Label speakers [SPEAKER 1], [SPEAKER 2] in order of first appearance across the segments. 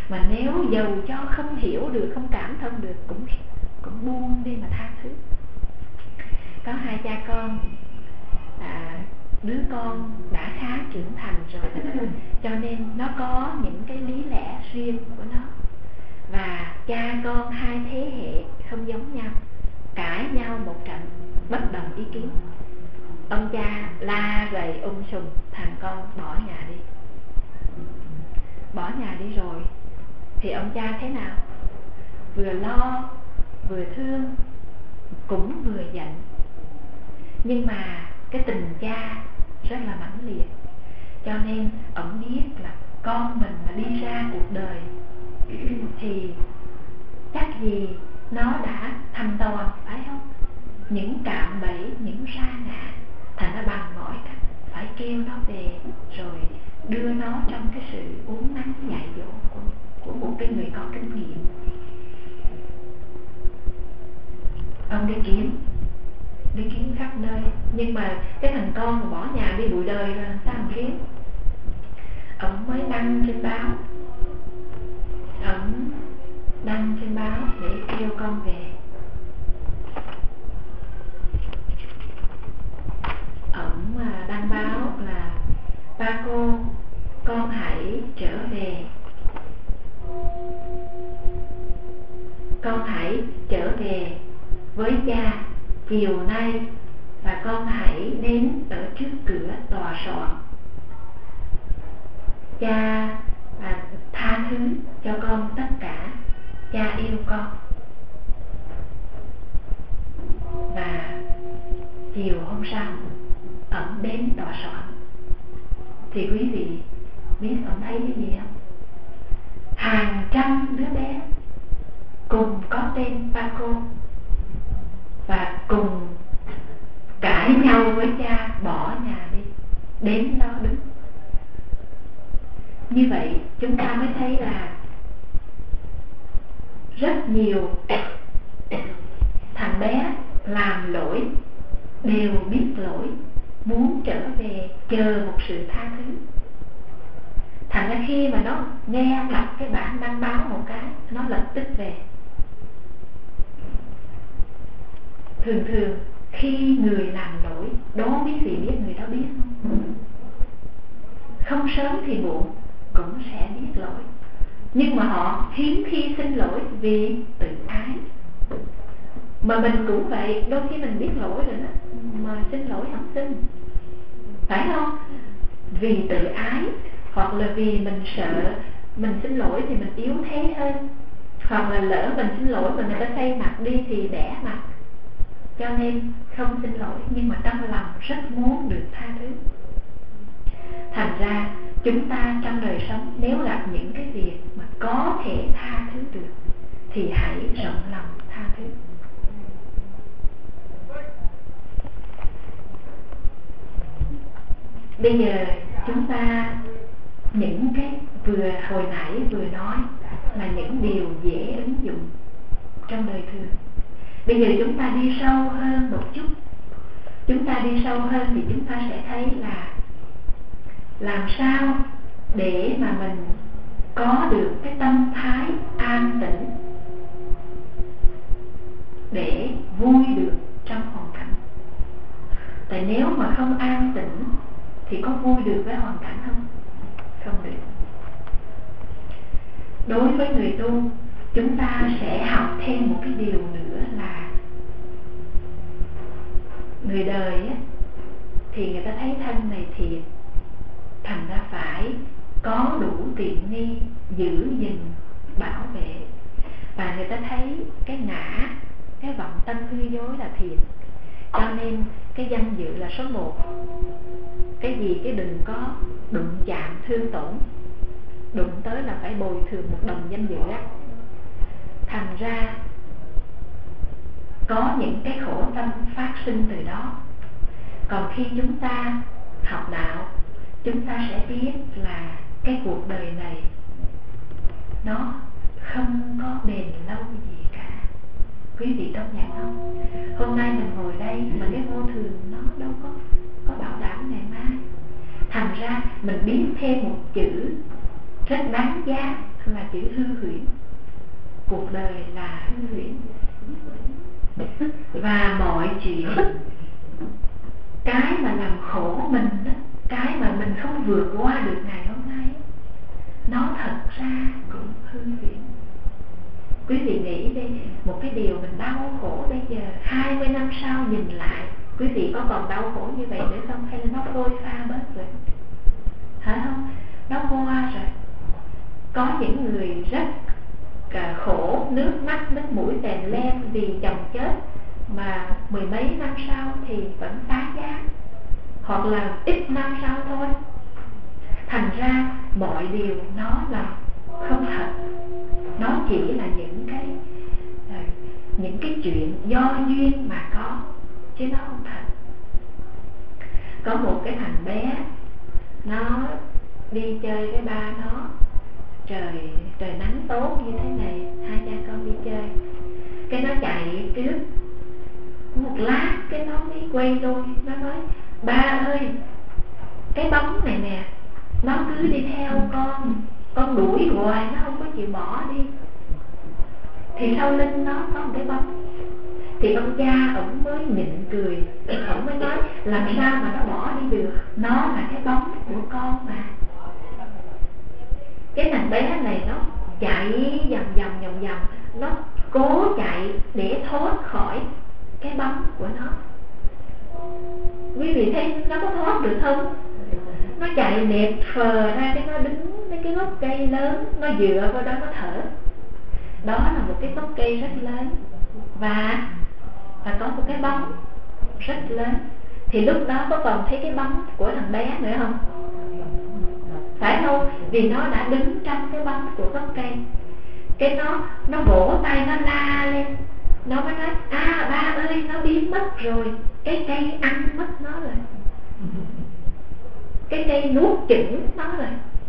[SPEAKER 1] Mà nếu dầu cho không hiểu được, không cảm thông được, cũng buông đi mà tha thứ. Có hai cha con, đứa con đã khá trưởng thành rồi, cho nên nó có những cái lý lẽ riêng của nó. Và cha con hai thế hệ không giống nhau, cãi nhau một trận, bất đồng ý kiến. Ông cha la rầy sùng, thằng con bỏ nhà đi. Bỏ nhà đi rồi thì ông cha thế nào? Vừa lo, vừa thương, cũng vừa giận. Nhưng mà cái tình cha rất là mãnh liệt, cho nên ông biết là con mình mà đi ra cuộc đời thì chắc gì nó đã thành toàn, phải không? Những cạm bẫy, những sa ngã, thành ra bằng mọi cách phải kêu nó về, rồi đưa nó trong cái sự uốn nắn dạy dỗ của một cái người có kinh nghiệm. Ông đi kiếm khắp nơi, nhưng mà cái thằng con mà bỏ nhà đi bụi đời rồi làm sao mà kiếm? Ông mới đăng trên báo để kêu con về. Ông đăng báo là: ba cô, con hãy trở về, con hãy trở về với cha chiều nay, và con hãy đến ở trước cửa tòa soạn. Cha tha thứ cho con tất cả, cha yêu con. Và chiều hôm sau ổng đến tòa soạn thì quý vị biết ổng thấy cái gì không? Hàng trăm đứa bé cùng có tên Paco và cùng cãi nhau với cha, bỏ nhà đi, đến đó đứng. Như vậy chúng ta mới thấy là rất nhiều thằng bé làm lỗi đều biết lỗi, muốn trở về, chờ một sự tha thứ. Thành ra khi mà nó nghe đọc cái bản đăng báo một cái, nó lập tức về. Thường khi người làm lỗi, đố quý vị biết người đó biết không? Không sớm thì muộn cũng sẽ biết lỗi, nhưng mà họ hiếm khi xin lỗi vì tự ái. Mà mình cũng vậy, đôi khi mình biết lỗi rồi đó, mà xin lỗi không xin, phải không? Vì tự ái, hoặc là vì mình sợ mình xin lỗi thì mình yếu thế hơn, hoặc là lỡ mình xin lỗi mà người ta xây mặt đi thì bẻ mặt, cho nên không xin lỗi, nhưng mà trong lòng rất muốn được tha thứ. Thành ra chúng ta trong đời sống nếu gặp những cái việc mà có thể tha thứ được thì hãy rộng lòng tha thứ. Bây giờ chúng ta, những cái vừa hồi nãy vừa nói là những điều dễ ứng dụng trong đời thường. Bây giờ chúng ta đi sâu hơn một chút. Chúng ta đi sâu hơn thì chúng ta sẽ thấy là làm sao để mà mình có được cái tâm thái an tĩnh, để vui được trong hoàn cảnh. Tại nếu mà không an tĩnh thì có vui được với hoàn cảnh không? Không được. Đối với người tu, chúng ta sẽ học thêm một cái điều nữa là người đời á, thì người ta thấy thân này thiệt, thành ra phải có đủ tiện nghi giữ gìn bảo vệ. Và người ta thấy cái ngã, cái vọng tâm hư dối là thiệt, cho nên cái danh dự là số 1. Cái gì cái đừng có đụng chạm thương tổn, đụng tới là phải bồi thường 1 đồng danh dự á. Thành ra có những cái khổ tâm phát sinh từ đó. Còn khi chúng ta học đạo, chúng ta sẽ biết là cái cuộc đời này nó không có bền lâu gì cả. Quý vị công nhận không? Hôm nay mình ngồi đây mà cái vô thường nó đâu có bảo đảm ngày mai. Thành ra mình biết thêm một chữ rất đáng giá là chữ hư huyễn. Cuộc đời là hư huyễn. Và mọi chuyện, cái mà làm khổ mình đó, cái mà mình không vượt qua được ngày hôm nay, nó thật ra cũng hư huyễn. Quý vị nghĩ đi, một cái điều mình đau khổ bây giờ, 20 năm sau nhìn lại, quý vị có còn đau khổ như vậy nữa không? Hay là nó phôi pha bớt rồi? Hả không? Nó qua rồi. Có những người rất khổ, nước mắt, nước mũi tèm lem vì chồng chết, mà mười mấy năm sau thì vẫn tái giá, hoặc là ít năm sau thôi. Thành ra mọi điều nó là không thật. Nó chỉ là những cái chuyện do duyên mà có, chứ nó không thật. Có một cái thằng bé, nó đi chơi với ba nó, trời nắng tốt như thế này, hai cha con đi chơi, cái nó chạy trước một lát, cái nó mới quay đôi, nó nói: ba ơi, cái bóng này nè, nó cứ đi theo con đuổi hoài, nó không có chịu bỏ đi. Thì sau lưng nó có một cái bóng. Thì ông cha ổng mới nhịn cười, ổng mới nói: làm sao mà nó bỏ đi được, nó là cái bóng của con mà. Cái thằng bé này nó chạy vòng vòng, nó cố chạy để thoát khỏi cái bóng của nó. Quý vị thấy nó có thoát được không? Nó chạy nẹp phờ ra, cái nó đứng mấy cái gốc cây lớn, nó dựa vào đó nó thở. Đó là một cái gốc cây rất lớn, và có một cái bóng rất lớn. Thì lúc đó có còn thấy cái bóng của thằng bé nữa không? Phải không? Vì nó đã đứng trong cái bóng của gốc cây. Cái nó vỗ tay, nó la lên, nó mới nói: ba ơi, nó biến mất rồi, cái cây ăn mất nó rồi, cái cây nuốt chửng nó rồi.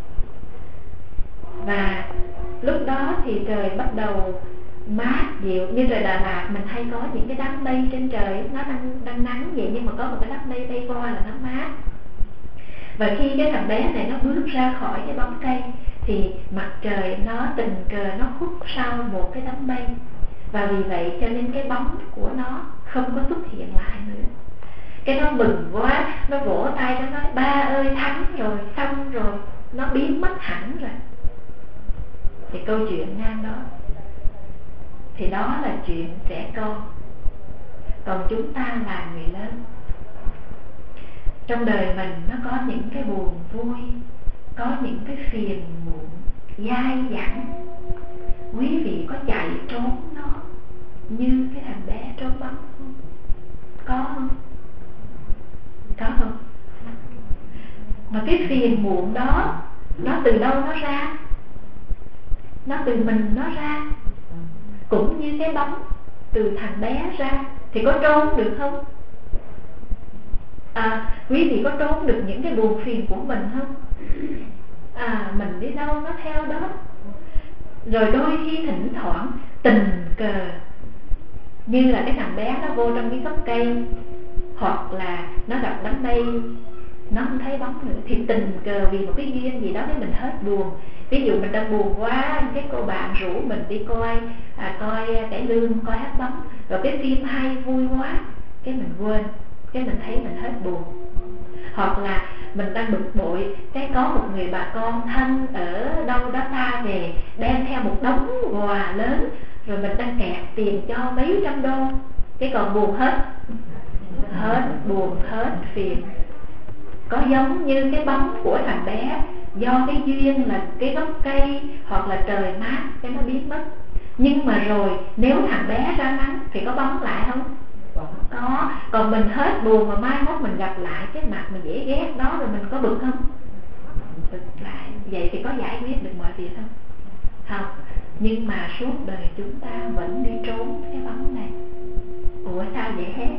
[SPEAKER 1] Và lúc đó thì trời bắt đầu mát dịu. Như trời Đà Lạt mình hay có những cái đám mây trên trời, nó đang nắng vậy, nhưng mà có một cái đám mây bay qua là nó mát. Và khi cái thằng bé này nó bước ra khỏi cái bóng cây, thì mặt trời nó tình cờ nó khuất sau một cái đám mây. Và vì vậy cho nên cái bóng của nó không có xuất hiện lại nữa. Cái nó mừng quá, nó vỗ tay, nó nói: ba ơi, thắng rồi, xong rồi, nó biến mất hẳn rồi. Thì câu chuyện ngang đó. Thì đó là chuyện trẻ con. Còn chúng ta là người lớn, trong đời mình nó có những cái buồn vui, có những cái phiền muộn dai dẳng. Quý vị có chạy trốn nó như cái thằng bé trốn bóng không? Có không? Có không? Mà cái phiền muộn đó, nó từ đâu nó ra? Nó từ mình nó ra. Cũng như cái bóng từ thằng bé ra. Thì có trốn được không? Quý vị có trốn được những cái buồn phiền của mình không? Mình đi đâu nó theo đó. Rồi đôi khi thỉnh thoảng tình cờ, như là cái thằng bé nó vô trong cái gốc cây, hoặc là nó gặp đám mây, nó không thấy bóng nữa, thì tình cờ vì một cái duyên gì đó để mình hết buồn. Ví dụ mình đang buồn quá, cái cô bạn rủ mình đi coi cải lương, coi hát bóng, rồi cái phim hay vui quá, cái mình quên, cái mình thấy mình hết buồn. Hoặc là mình đang bực bội, cái có một người bà con thân ở đâu đó xa về, đem theo một đống quà lớn, rồi mình đang kẹt tiền cho mấy trăm đô, cái còn buồn hết buồn hết phiền. Có giống như cái bóng của thằng bé, do cái duyên là cái gốc cây hoặc là trời mát, cái nó biến mất. Nhưng mà rồi nếu thằng bé ra nắng thì có bóng lại không? Có. Còn mình hết buồn mà mai mốt mình gặp lại cái mặt mình dễ ghét đó, rồi mình có bực không? Bực lại. Vậy thì có giải quyết được mọi việc không? Không. Nhưng mà suốt đời chúng ta vẫn đi trốn cái bóng này. Ủa sao vậy hết?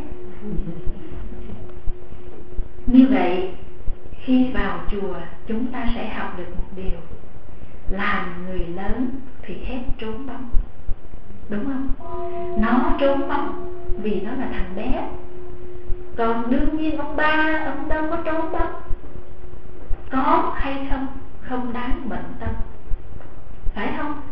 [SPEAKER 1] Như vậy khi vào chùa chúng ta sẽ học được một điều: làm người lớn thì hết trốn bóng. Đúng không? Nó trốn bóng vì nó là thằng bé. Còn đương nhiên ông ba, ông đâu có trốn bóng. Có hay không, không đáng bận tâm. phải không?